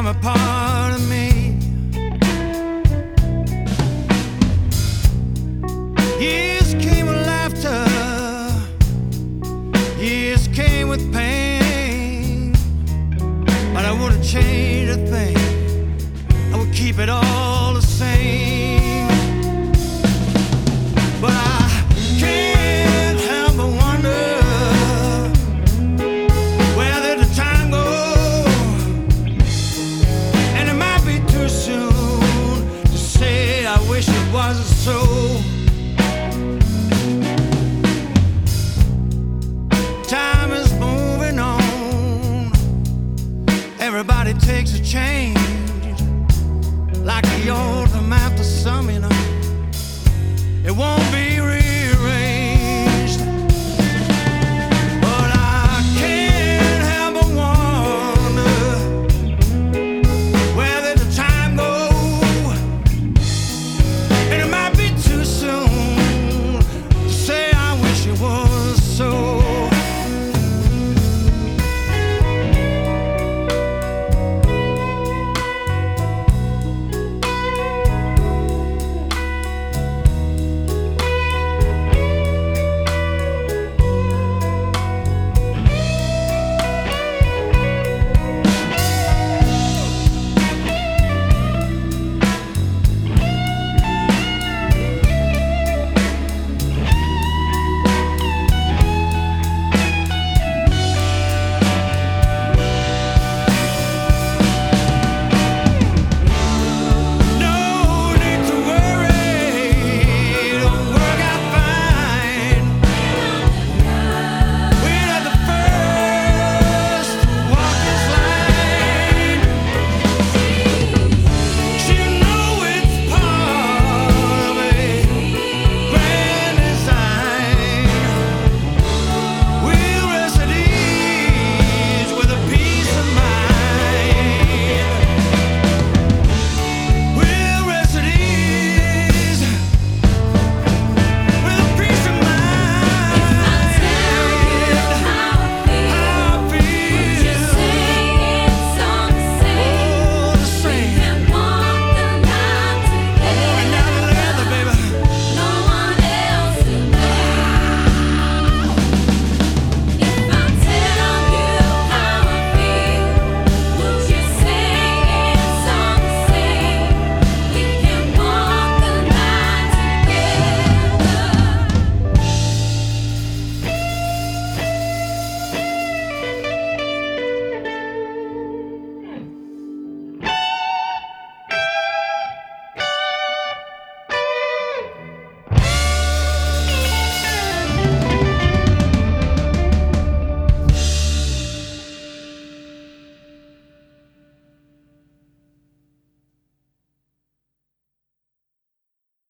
become a part of me. Years came with laughter, years came with pain, but I wouldn't change a thing. I would keep it all the same. But I can't help but wonder, where did the time go? And it might be too soon to say I wish it wasn't so. Time is moving on, everybody takes a chance.